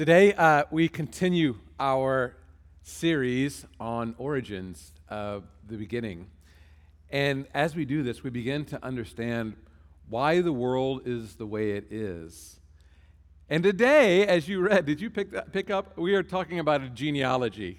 Today, we continue our series on origins of the beginning. And as we do this, we begin to understand why the world is the way it is. And today, as you read, did you pick up? We are talking about a genealogy.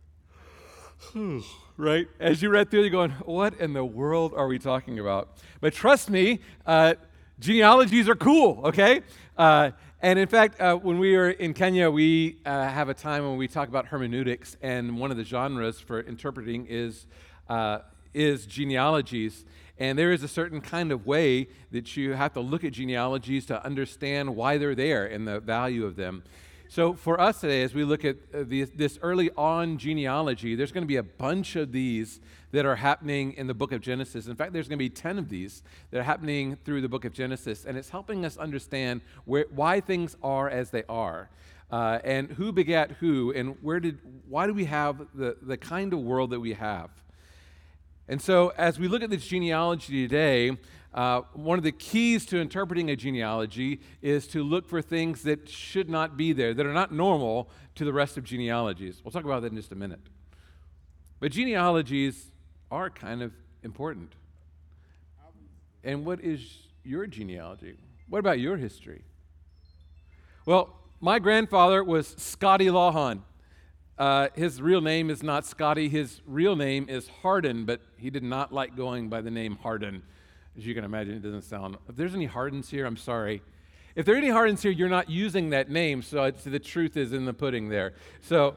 Right? As you read through, you're going, what in the world are we talking about? But trust me, genealogies are cool, okay? And in fact, when we were in Kenya, we have a time when we talk about hermeneutics, and one of the genres for interpreting is genealogies. And there is a certain kind of way that you have to look at genealogies to understand why they're there and the value of them. So for us today, as we look at this early on genealogy, there's going to be a bunch of these that are happening in the book of Genesis. In fact, there's going to be 10 of these that are happening through the book of Genesis, and it's helping us understand why things are as they are, and who begat who, and why do we have the kind of world that we have. And so as we look at this genealogy today, one of the keys to interpreting a genealogy is to look for things that should not be there, that are not normal to the rest of genealogies. We'll talk about that in just a minute. But genealogies are kind of important. And what is your genealogy? What about your history? Well, my grandfather was Scotty Lawhon. His real name is not Scotty. His real name is Hardin, but he did not like going by the name Hardin. As you can imagine, it doesn't sound. If there's any Hardins here, I'm sorry. If there are any Hardins here, you're not using that name, so the truth is in the pudding there. So,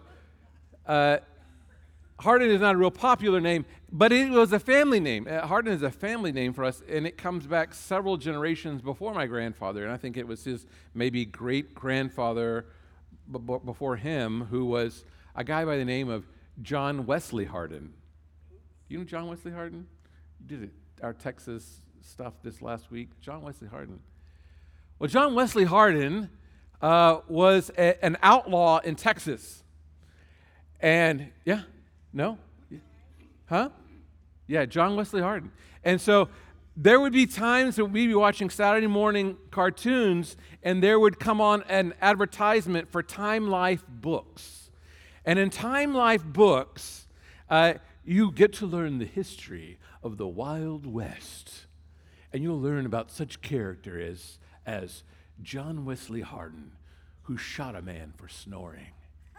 Hardin is not a real popular name, but it was a family name. Hardin is a family name for us, and it comes back several generations before my grandfather, and I think it was his maybe great-grandfather before him who was a guy by the name of John Wesley Hardin. You know John Wesley Hardin? You did our Texas stuff this last week. John Wesley Hardin. Well, John Wesley Hardin was an outlaw in Texas. And, yeah? No? Huh? Yeah, John Wesley Hardin. And so there would be times that we'd be watching Saturday morning cartoons, and there would come on an advertisement for Time Life books. And in Time Life books, you get to learn the history of the Wild West. And you'll learn about such characters as John Wesley Hardin, who shot a man for snoring.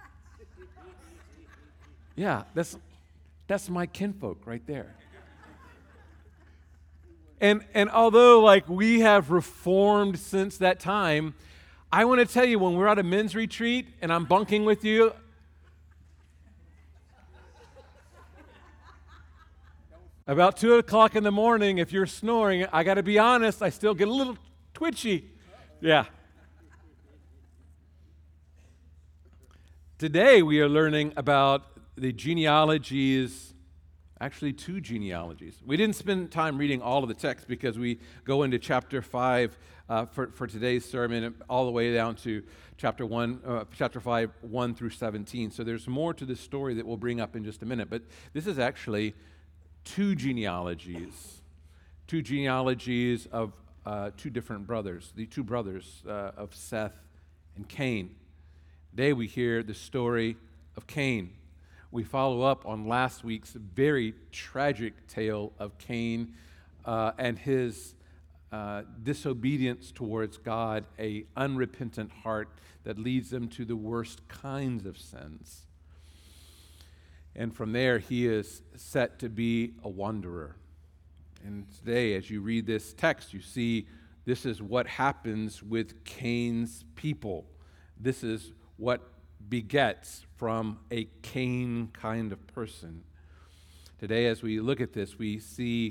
Yeah, that's my kinfolk right there. And although we have reformed since that time, I want to tell you, when we're at a men's retreat and I'm bunking with you, about 2 o'clock in the morning, if you're snoring, I got to be honest, I still get a little twitchy. Yeah. Today we are learning about the genealogies, actually 2 genealogies. We didn't spend time reading all of the text because we go into chapter 5 for today's sermon, all the way down to chapter 5, 1 through 17. So there's more to this story that we'll bring up in just a minute. But this is actually 2 genealogies of 2 different brothers, the 2 brothers of Seth and Cain. Today we hear the story of Cain. We follow up on last week's very tragic tale of Cain and his disobedience towards God, an unrepentant heart that leads him to the worst kinds of sins. And from there, he is set to be a wanderer. And today, as you read this text, you see this is what happens with Cain's people. This is what begets from a Cain kind of person. Today, as we look at this, we see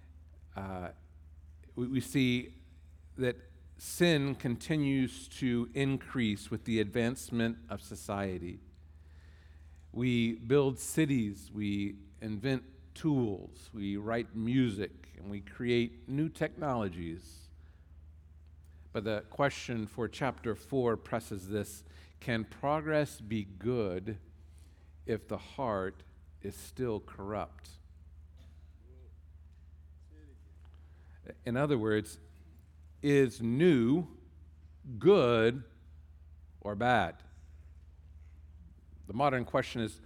that sin continues to increase with the advancement of society. We build cities, we invent tools, we write music, and we create new technologies. But the question for chapter 4 presses this: can progress be good if the heart is still corrupt? In other words, is new good or bad? The modern question is,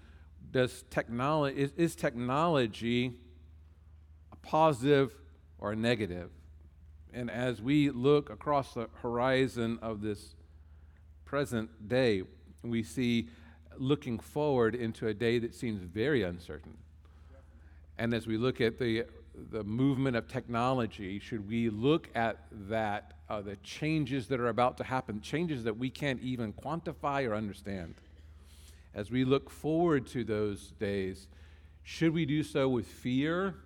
is technology a positive or a negative? And as we look across the horizon of this present day, we see looking forward into a day that seems very uncertain. And as we look at the movement of technology, should we look at that, the changes that are about to happen, changes that we can't even quantify or understand? As we look forward to those days, should we do so with fear,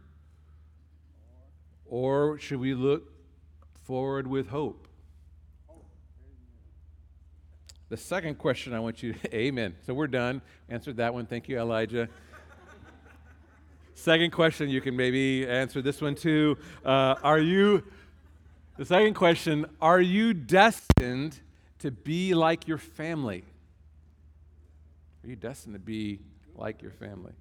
or should we look forward with hope? The second question I want you to, amen. So we're done. Answered that one. Thank you, Elijah. Second question, you can maybe answer this one too. The second question, are you destined to be like your family? Are you destined to be like your family?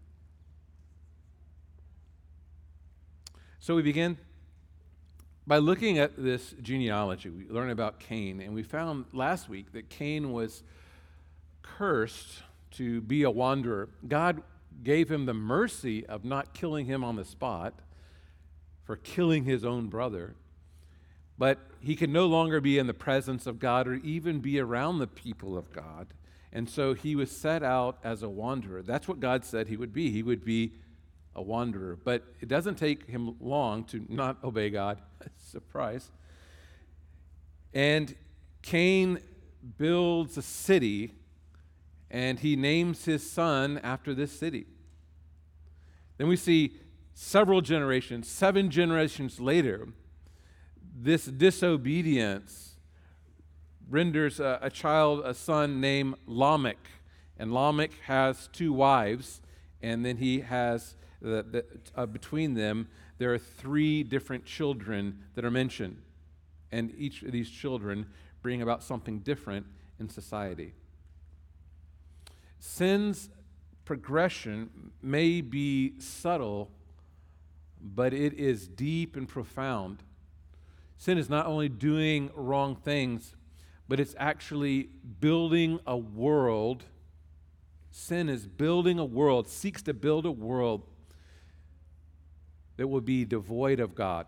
So we begin by looking at this genealogy. We learn about Cain, and we found last week that Cain was cursed to be a wanderer. God gave him the mercy of not killing him on the spot for killing his own brother, but he could no longer be in the presence of God or even be around the people of God, and so he was set out as a wanderer. That's what God said he would be. He would be a wanderer, but it doesn't take him long to not obey God. Surprise. And Cain builds a city, and he names his son after this city. Then we see several generations, 7 generations later, this disobedience renders a son named Lamech. And Lamech has 2 wives, and then he has, between them, there are 3 different children that are mentioned. And each of these children bring about something different in society. Sin's progression may be subtle, but it is deep and profound. Sin is not only doing wrong things, but it's actually building a world. Sin is building a world, seeks to build a world that will be devoid of God.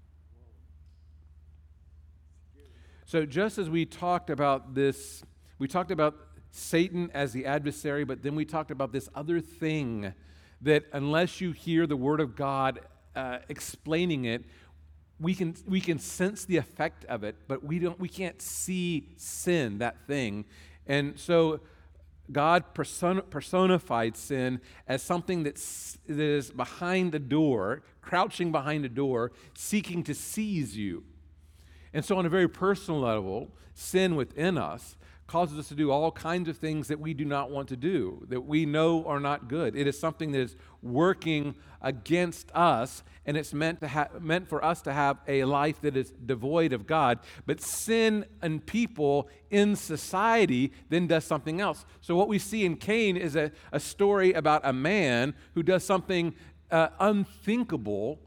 So just as we talked about this, we talked about Satan as the adversary, but then we talked about this other thing that unless you hear the Word of God explaining it, we can sense the effect of it, but we can't see sin, that thing. And so God personified sin as something that is behind the door, crouching behind the door, seeking to seize you. And so on a very personal level, sin within us causes us to do all kinds of things that we do not want to do, that we know are not good. It is something that is working against us, and it's meant for us to have a life that is devoid of God. But sin and people in society then does something else. So what we see in Cain is a story about a man who does something unthinkably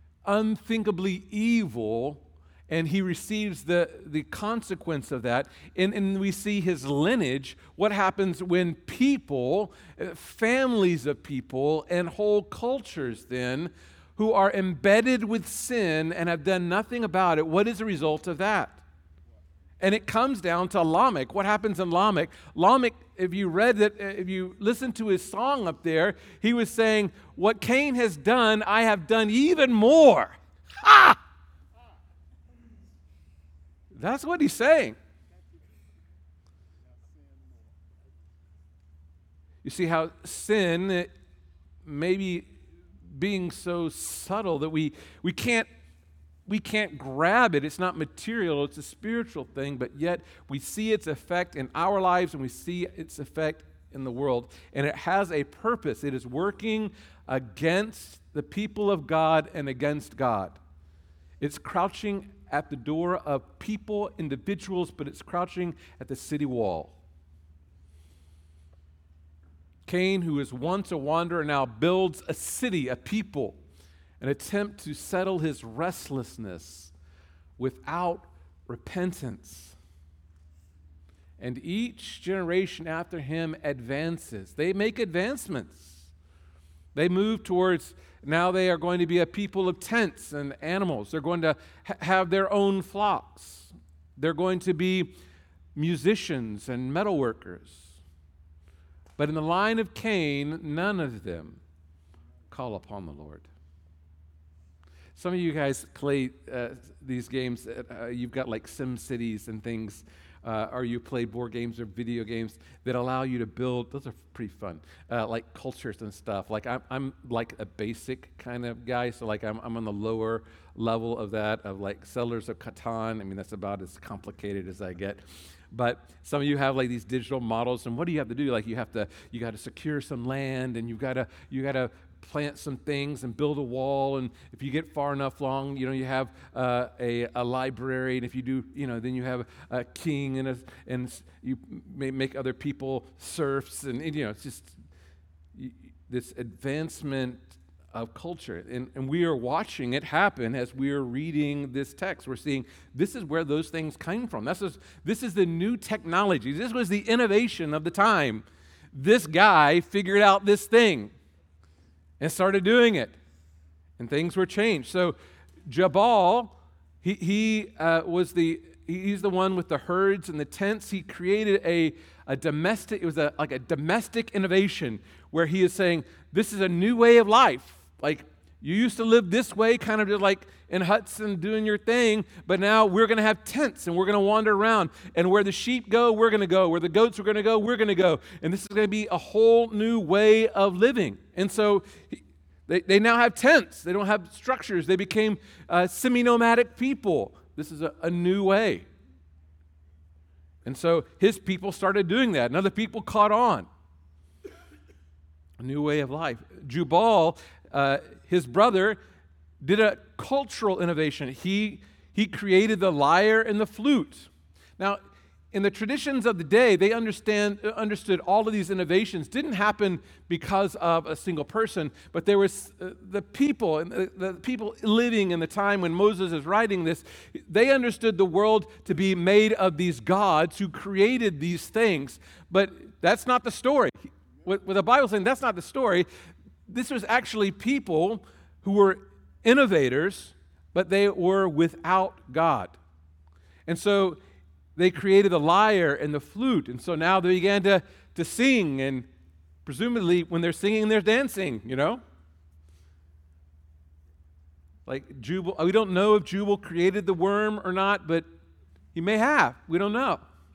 evil, and he receives the consequence of that. And we see his lineage, what happens when people, families of people, and whole cultures then, who are embedded with sin and have done nothing about it, what is the result of that? And it comes down to Lamech. What happens in Lamech? Lamech, if you read that, if you listen to his song up there, he was saying, what Cain has done, I have done even more. Ha! That's what he's saying. You see how sin may be being so subtle that we can't grab it. It's not material, it's a spiritual thing, but yet we see its effect in our lives and we see its effect in the world. And it has a purpose. It is working against the people of God and against God. It's crouching at the door of people, individuals, but it's crouching at the city wall. Cain, who was once a wanderer, now builds a city, a people, an attempt to settle his restlessness without repentance. And each generation after him advances. They make advancements. They move towards, now they are going to be a people of tents and animals. They're going to have their own flocks. They're going to be musicians and metalworkers. But in the line of Cain, none of them call upon the Lord. Some of you guys play these games. You've got like Sim Cities and things, or you play board games or video games that allow you to build. Those are pretty fun, like cultures and stuff. Like I'm like a basic kind of guy, so like I'm on the lower level of that, of like Settlers of Catan. I mean, that's about as complicated as I get. But some of you have like these digital models, and what do you have to do? Like you got to secure some land, and you got to plant some things and build a wall, and if you get far enough along, you have a library, and if you do, then you have a king, and you may make other people serfs, and it's just this advancement of culture, and we are watching it happen as we are reading this text. We're seeing this is where those things came from. This is the new technology. This was the innovation of the time. This guy figured out this thing and started doing it, and things were changed. So Jabal, he's the one with the herds and the tents. He created a domestic. It was like a domestic innovation where he is saying this is a new way of life. Like you used to live this way, kind of just like in huts and doing your thing, but now we're going to have tents and we're going to wander around. And where the sheep go, we're going to go. Where the goats are going to go, we're going to go. And this is going to be a whole new way of living. And so they now have tents. They don't have structures. They became semi-nomadic people. This is a new way. And so his people started doing that, and other people caught on. A new way of life. Jubal, his brother, did a cultural innovation. He created the lyre and the flute. Now, in the traditions of the day, they understood all of these innovations didn't happen because of a single person, but there was the people, and the people living in the time when Moses is writing this, they understood the world to be made of these gods who created these things. But that's not the story. With the Bible saying that's not the story, this was actually people who were innovators, but they were without God. And so they created the lyre and the flute, and so now they began to sing, and presumably when they're singing, they're dancing, Like Jubal, we don't know if Jubal created the worm or not, but he may have. We don't know.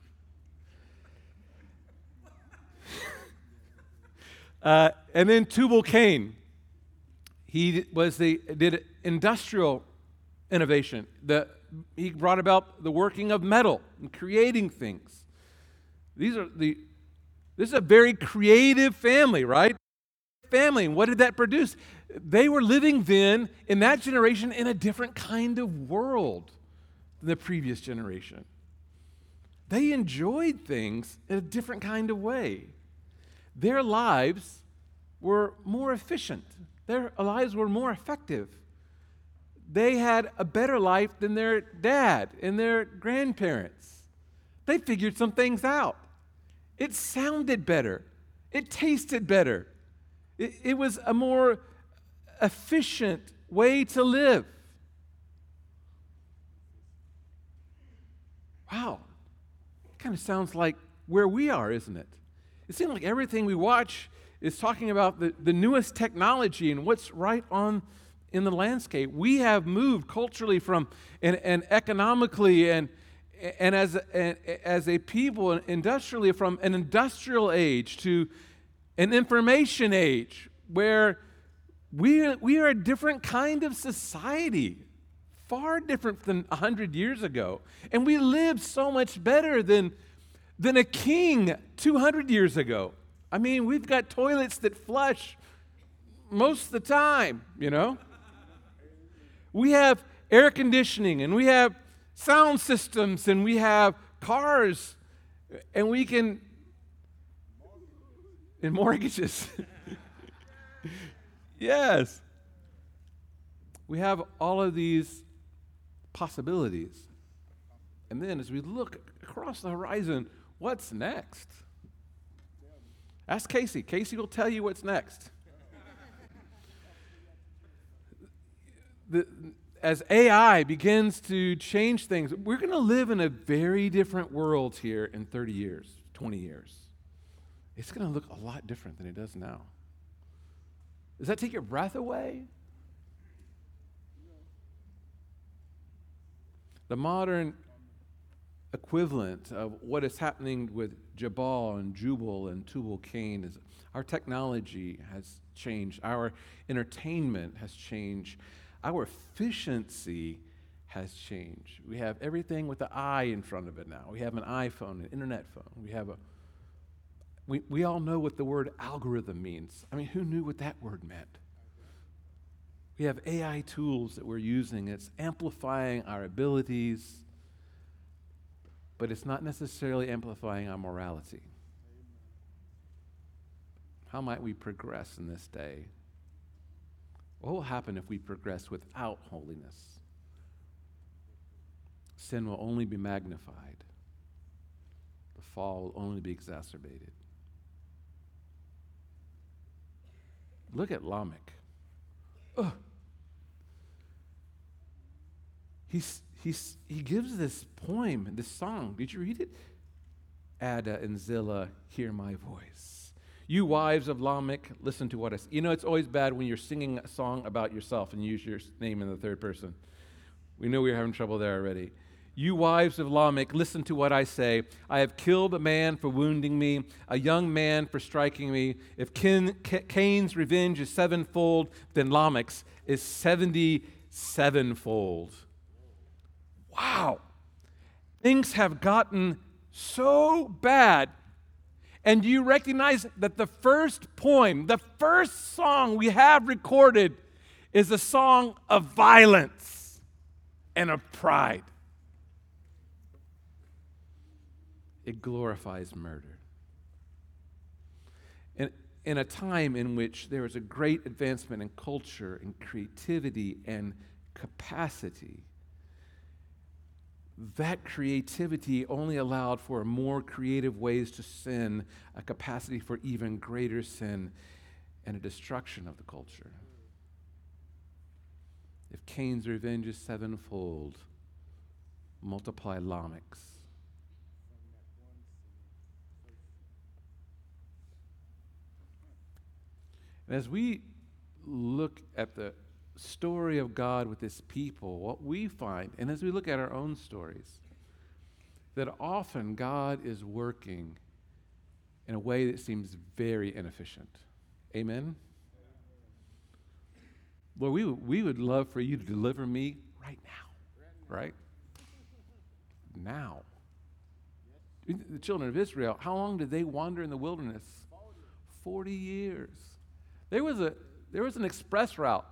And then Tubal-Cain, he did industrial innovation. He brought about the working of metal and creating things. This is a very creative family, right? Family. And what did that produce? They were living then, in that generation, in a different kind of world than the previous generation. They enjoyed things in a different kind of way. Their lives were more efficient. Their lives were more effective. They had a better life than their dad and their grandparents. They figured some things out. It sounded better. It tasted better. It was a more efficient way to live. Wow. It kind of sounds like where we are, isn't it? It seems like everything we watch is talking about the newest technology and what's right on in the landscape. We have moved culturally from and economically and as a people industrially from an industrial age to an information age where we are a different kind of society, far different than 100 years ago, and we live so much better than a king 200 years ago. I mean, we've got toilets that flush most of the time, We have air conditioning, and we have sound systems, and we have cars, and we can... And mortgages. Yes. We have all of these possibilities. And then as we look across the horizon, What's next? Ask Casey. Casey will tell you what's next. As AI begins to change things, we're going to live in a very different world here in 30 years, 20 years. It's going to look a lot different than it does now. Does that take your breath away? The modern equivalent of what is happening with Jabal and Jubal and Tubal-Cain is our technology has changed. Our entertainment has changed. Our efficiency has changed. We have everything with the I in front of it now. We have an iPhone, an internet phone. We all know what the word algorithm means. I mean, who knew what that word meant? We have AI tools that we're using. It's amplifying our abilities, but it's not necessarily amplifying our morality. How might we progress in this day? What will happen if we progress without holiness? Sin will only be magnified. The fall will only be exacerbated. Look at Lamech. Ugh. He gives this poem, this song. Did you read it? Ada and Zillah, hear my voice. You wives of Lamech, listen to what I say. You know, it's always bad when you're singing a song about yourself and you use your name in the third person. We know we're having trouble there already. You wives of Lamech, listen to what I say. I have killed a man for wounding me, a young man for striking me. If Cain's revenge is sevenfold, then Lamech's is 77-fold. Wow. Things have gotten so bad. And do you recognize that the first poem, the first song we have recorded is a song of violence and of pride? It glorifies murder. And in a time in which there is a great advancement in culture and creativity and capacity, that creativity only allowed for more creative ways to sin, a capacity for even greater sin, and a destruction of the culture. If Cain's revenge is sevenfold, multiply Lamech's. And as we look at the story of God with his people, what we find, and as we look at our own stories, that often God is working in a way that seems very inefficient. Amen? Lord, we would love for you to deliver me right now. Right? Now. The children of Israel, how long did they wander in the wilderness? 40 years. There was an express route.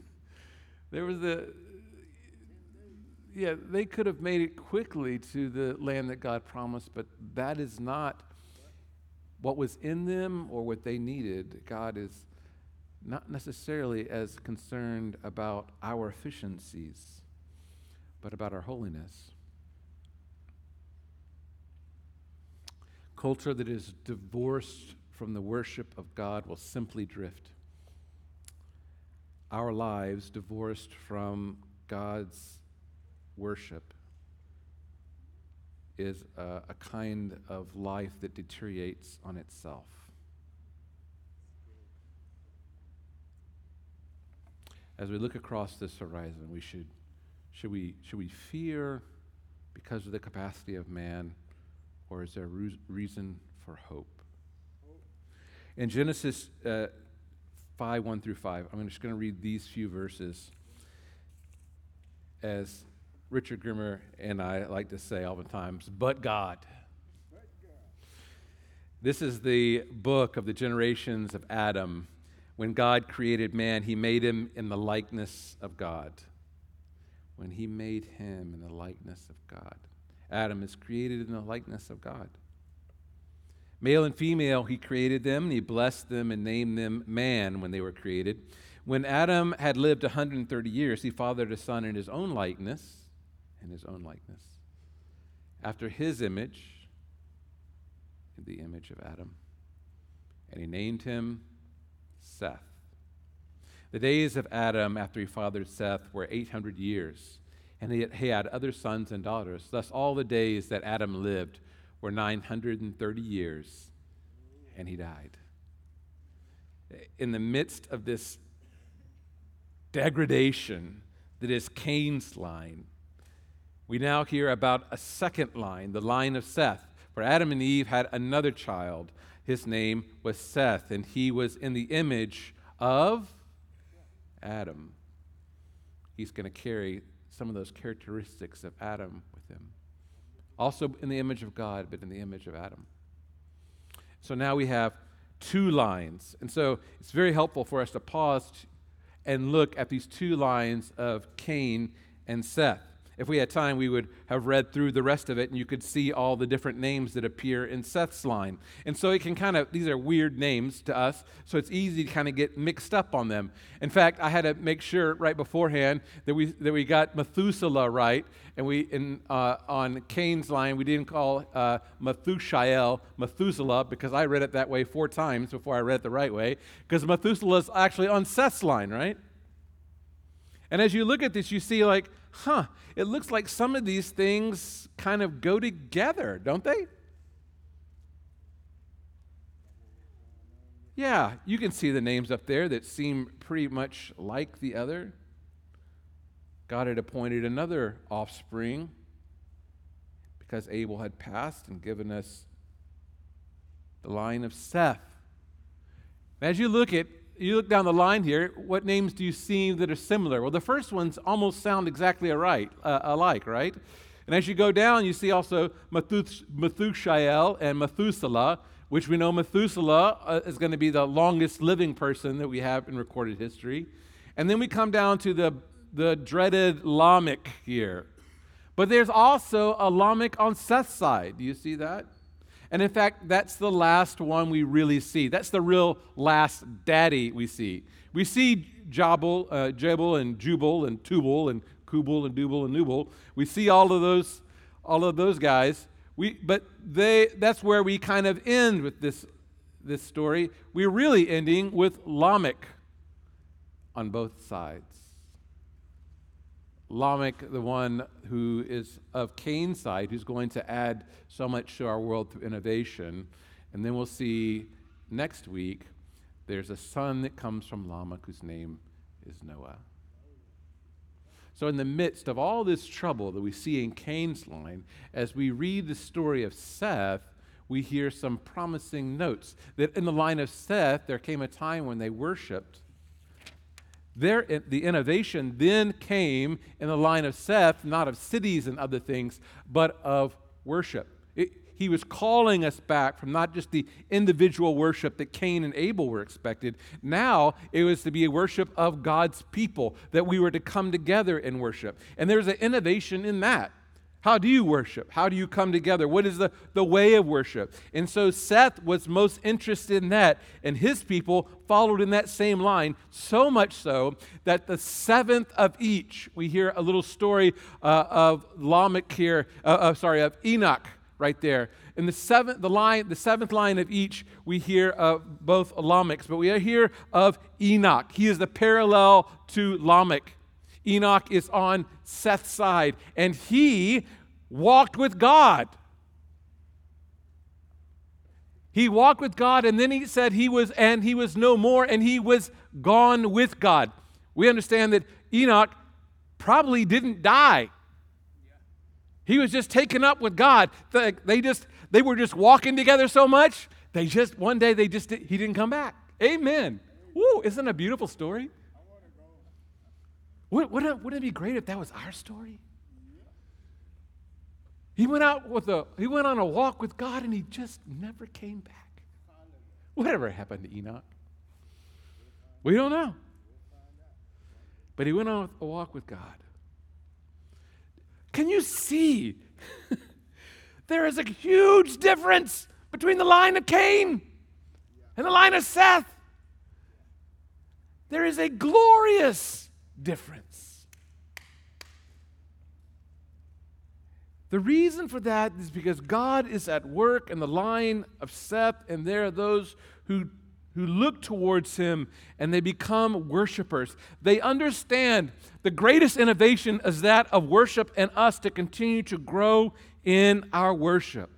They could have made it quickly to the land that God promised, but that is not what was in them or what they needed. God is not necessarily as concerned about our efficiencies, but about our holiness. Culture that is divorced from the worship of God will simply drift. Our lives divorced from God's worship is a kind of life that deteriorates on itself. As we look across this horizon, should we fear because of the capacity of man, or is there reason for hope? In Genesis 5, 1 through 5, I'm just going to read these few verses. As Richard Grimmer and I like to say oftentimes, but God. This is the book of the generations of Adam. When God created man, he made him in the likeness of God. When he made him in the likeness of God. Adam is created in the likeness of God. Male and female, he created them, and he blessed them and named them man when they were created. When Adam had lived 130 years, he fathered a son in his own likeness, after his image, in the image of Adam. And he named him Seth. The days of Adam after he fathered Seth were 800 years, and he had other sons and daughters. Thus all the days that Adam lived were 930 years, and he died. In the midst of this degradation that is Cain's line, we now hear about a second line, the line of Seth. For Adam and Eve had another child. His name was Seth, and he was in the image of Adam. He's going to carry some of those characteristics of Adam with him. Also in the image of God, but in the image of Adam. So now we have two lines. And so it's very helpful for us to pause and look at these two lines of Cain and Seth. If we had time, we would have read through the rest of it, and you could see all the different names that appear in Seth's line. And so it can these are weird names to us, so it's easy to kind of get mixed up on them. In fact, I had to make sure right beforehand that we got Methuselah right, and on Cain's line, we didn't call Methuselah, because I read it that way 4 times before I read it the right way, because Methuselah is actually on Seth's line, right? And as you look at this, you see it looks like some of these things kind of go together, don't they? Yeah, you can see the names up there that seem pretty much like the other. God had appointed another offspring because Abel had passed and given us the line of Seth. As you look down the line here, what names do you see that are similar? Well, the first ones almost sound exactly alike, right? And as you go down, you see also Methushael and Methuselah, which we know Methuselah is going to be the longest living person that we have in recorded history. And then we come down to the dreaded Lamech here. But there's also a Lamech on Seth's side. Do you see that? And in fact, that's the last one we really see. That's the real last daddy we see. We see Jabal and Jubal and Tubal and Kubal and Dubal and Nubal. We see all of those guys. That's where we kind of end with this story. We're really ending with Lamech on both sides. Lamech, the one who is of Cain's side, who's going to add so much to our world through innovation. And then we'll see next week, there's a son that comes from Lamech whose name is Noah. So in the midst of all this trouble that we see in Cain's line, as we read the story of Seth, we hear some promising notes. That in the line of Seth, there came a time when they worshiped. The innovation then came in the line of Seth, not of cities and other things, but of worship. He was calling us back from not just the individual worship that Cain and Abel were expected. Now it was to be a worship of God's people, that we were to come together in worship. And there's an innovation in that. How do you worship? How do you come together? What is the way of worship? And so Seth was most interested in that, and his people followed in that same line, so much so that the seventh of each, we hear a little story of Lamech here, of Enoch right there. In the seventh line of each, we hear of both Lamechs, but we hear of Enoch. He is the parallel to Lamech. Enoch is on Seth's side, and he walked with God. He walked with God, and then he said he was no more, and he was gone with God. We understand that Enoch probably didn't die. He was just taken up with God. They were just walking together so much, one day he didn't come back. Amen. Woo, isn't it a beautiful story? Wouldn't it be great if that was our story? He went on a walk with God, and he just never came back. Whatever happened to Enoch? We don't know. But he went on a walk with God. Can you see? There is a huge difference between the line of Cain and the line of Seth. There is a glorious difference. The reason for that is because God is at work in the line of Seth, and there are those who look towards him and they become worshipers. They understand the greatest innovation is that of worship and us to continue to grow in our worship.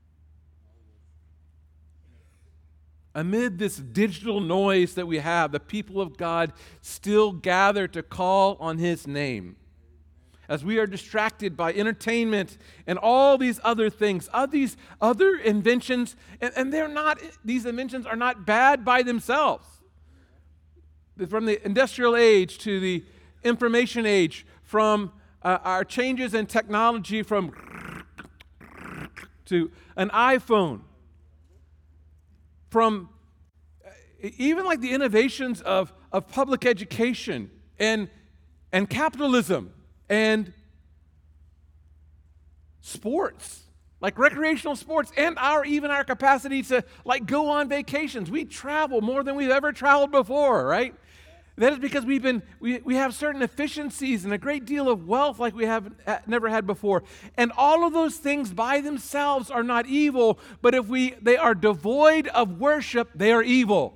Amid this digital noise that we have, the people of God still gather to call on his name. As we are distracted by entertainment and all these other things, these other inventions, and these inventions are not bad by themselves. From the industrial age to the information age, from our changes in technology to an iPhone, from even like the innovations of public education and capitalism and sports, like recreational sports, and even our capacity to like go on vacations. We travel more than we've ever traveled before, right? That is because we have certain efficiencies and a great deal of wealth like we have never had before. And all of those things by themselves are not evil, but if they are devoid of worship, they are evil.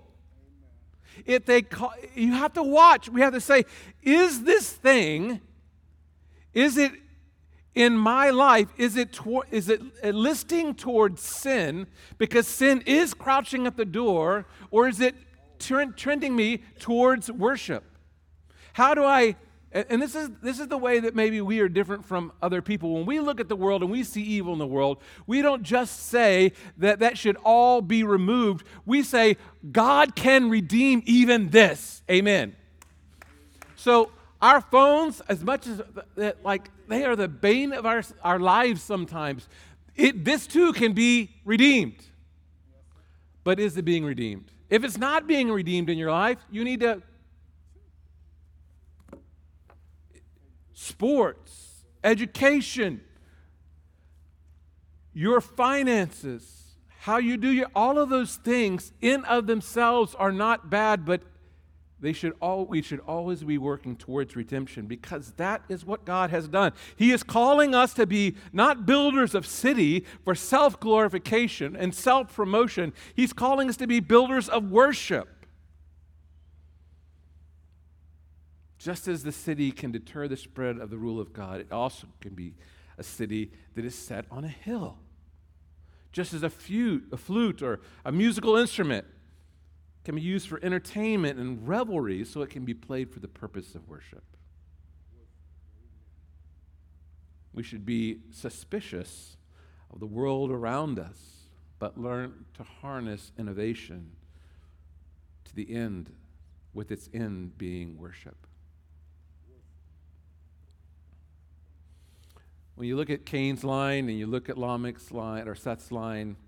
You have to watch. We have to say, is this thing, is it in my life, is it listing towards sin because sin is crouching at the door, or is it trending me towards worship? How do I, and this is the way that maybe we are different from other people. When we look at the world and we see evil in the world, we don't just say that should all be removed. We say, God can redeem even this. Amen. So our phones, as much as like they are the bane of our lives sometimes, this too can be redeemed. But is it being redeemed? If it's not being redeemed in your life, you need to. Sports, education, your finances, how you do all of those things in of themselves are not bad, but we should always be working towards redemption, because that is what God has done. He is calling us to be not builders of city for self-glorification and self-promotion. He's calling us to be builders of worship. Just as the city can deter the spread of the rule of God, it also can be a city that is set on a hill. Just as a flute or a musical instrument can be used for entertainment and revelry, so it can be played for the purpose of worship. We should be suspicious of the world around us, but learn to harness innovation to the end, with its end being worship. When you look at Cain's line and you look at Lamech's line or Seth's line,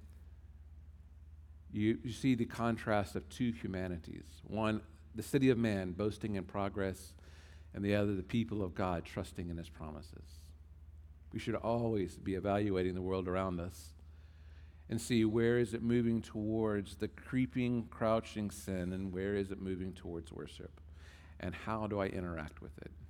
you see the contrast of two humanities. One, the city of man boasting in progress, and the other, the people of God trusting in his promises. We should always be evaluating the world around us and see where is it moving towards the creeping, crouching sin, and where is it moving towards worship, and how do I interact with it?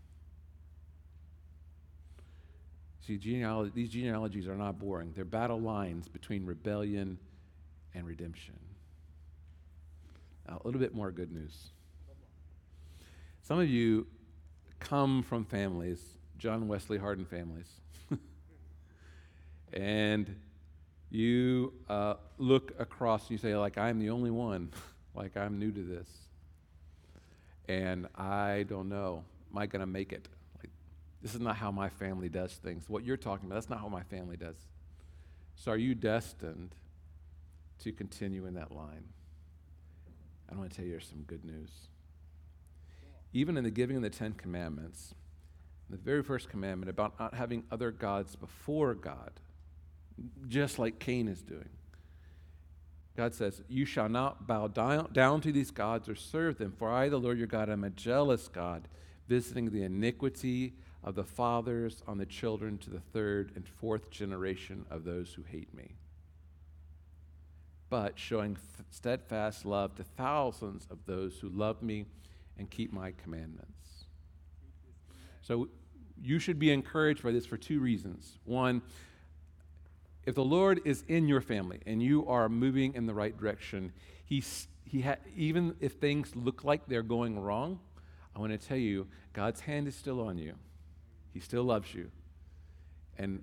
See, these genealogies are not boring. They're battle lines between rebellion and redemption. Now, a little bit more good news. Some of you come from families, John Wesley Hardin families, and you look across and you say, like, I'm the only one, like I'm new to this, and I don't know, am I going to make it? Like, this is not how my family does things. What you're talking about, that's not how my family does. So are you destined to continue in that line? I want to tell you some good news. Even in the giving of the 10 Commandments, the very first commandment about not having other gods before God, just like Cain is doing, God says, you shall not bow down to these gods or serve them, for I, the Lord your God, am a jealous God, visiting the iniquity of the fathers on the children to the third and fourth generation of those who hate me, but showing steadfast love to thousands of those who love me and keep my commandments. So you should be encouraged by this for two reasons. One, if the Lord is in your family and you are moving in the right direction, even if things look like they're going wrong, I want to tell you, God's hand is still on you. He still loves you. And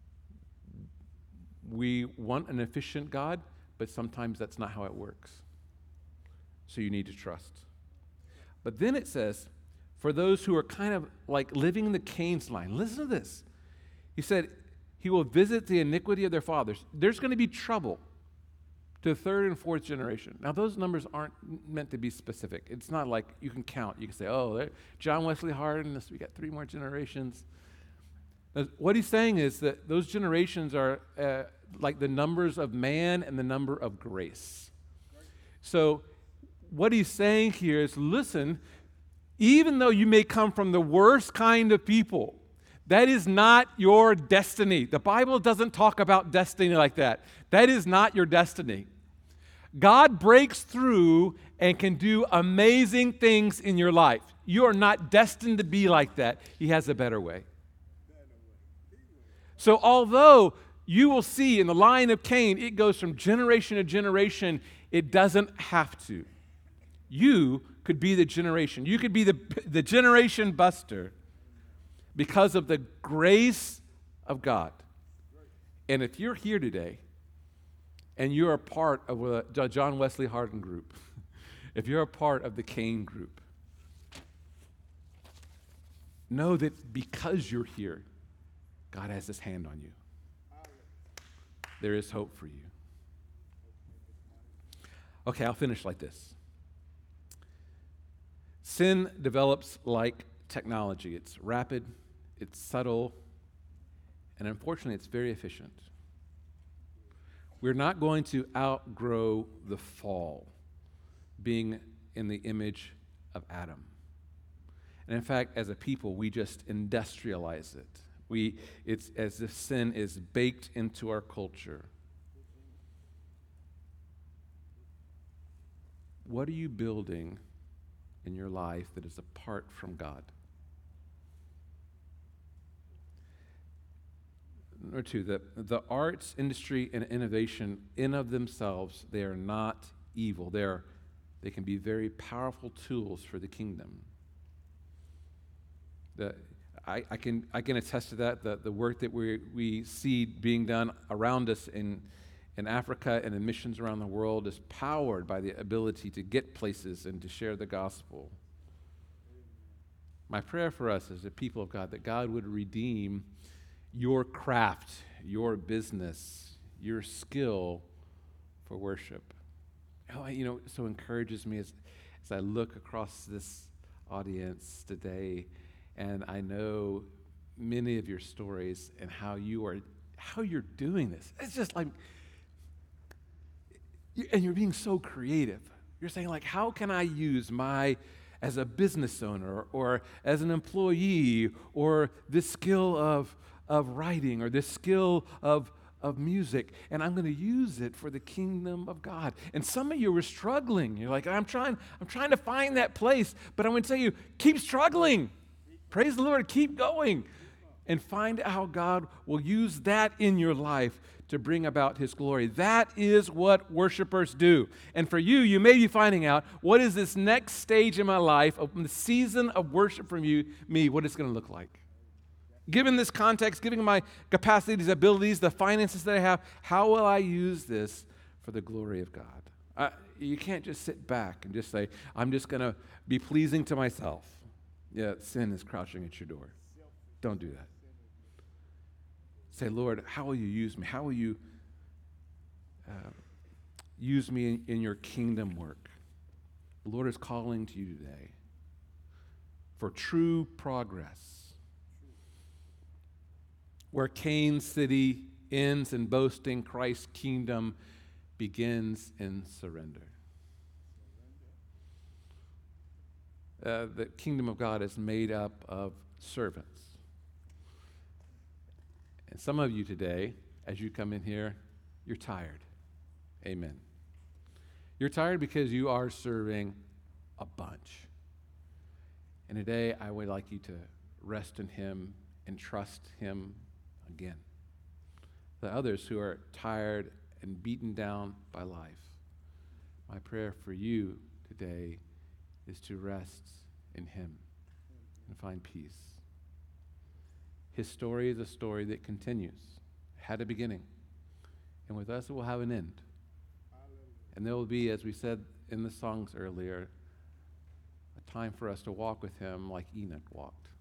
we want an efficient God, but sometimes that's not how it works. So you need to trust. But then it says, for those who are kind of like living in the Cain's line, listen to this. He said, he will visit the iniquity of their fathers. There's going to be trouble to the third and fourth generation. Now, those numbers aren't meant to be specific. It's not like you can count. You can say, oh, John Wesley Hardin, we got 3 more generations. What he's saying is that those generations are like the numbers of man and the number of grace. So what he's saying here is, listen, even though you may come from the worst kind of people, that is not your destiny. The Bible doesn't talk about destiny like that. That is not your destiny. God breaks through and can do amazing things in your life. You are not destined to be like that. He has a better way. So although you will see in the line of Cain, it goes from generation to generation, it doesn't have to. You could be the generation. You could be the generation buster because of the grace of God. And if you're here today and you're a part of the John Wesley Hardin group, if you're a part of the Cain group, know that because you're here, God has his hand on you. There is hope for you. Okay, I'll finish like this. Sin develops like technology. It's rapid, it's subtle, and unfortunately, it's very efficient. We're not going to outgrow the fall, being in the image of Adam. And in fact, as a people, we just industrialize it. It's as if sin is baked into our culture. What are you building in your life that is apart from God? Number 2, the arts industry and innovation in of themselves, they are not evil. They can be very powerful tools for the kingdom. I can attest to that. The work that we see being done around us in Africa and in missions around the world is powered by the ability to get places and to share the gospel. My prayer for us as a people of God, that God would redeem your craft, your business, your skill for worship. So encourages me as I look across this audience today, and I know many of your stories and how you're doing this. It's just like, and you're being so creative. You're saying, like, how can I use as a business owner or as an employee, or this skill of writing, or this skill of music, and I'm going to use it for the kingdom of God. And some of you were struggling. You're like, I'm trying to find that place, but I'm going to tell you, keep struggling. Praise the Lord, keep going, and find out how God will use that in your life to bring about his glory. That is what worshipers do. And for you, you may be finding out, what is this next stage in my life, of the season of worship from me, what it's going to look like. Given this context, given my capacities, abilities, the finances that I have, how will I use this for the glory of God? You can't just sit back and just say, I'm just going to be pleasing to myself. Yeah, sin is crouching at your door. Don't do that. Say, Lord, how will you use me? How will you use me in your kingdom work? The Lord is calling to you today for true progress. Where Cain's city ends in boasting, Christ's kingdom begins in surrender. The kingdom of God is made up of servants. And some of you today, as you come in here, you're tired. Amen. You're tired because you are serving a bunch. And today, I would like you to rest in him and trust him again. to others who are tired and beaten down by life. My prayer for you today is to rest in Him and find peace. His story is a story that continues. It had a beginning, and with us it will have an end. And there will be, as we said in the songs earlier, a time for us to walk with Him like Enoch walked.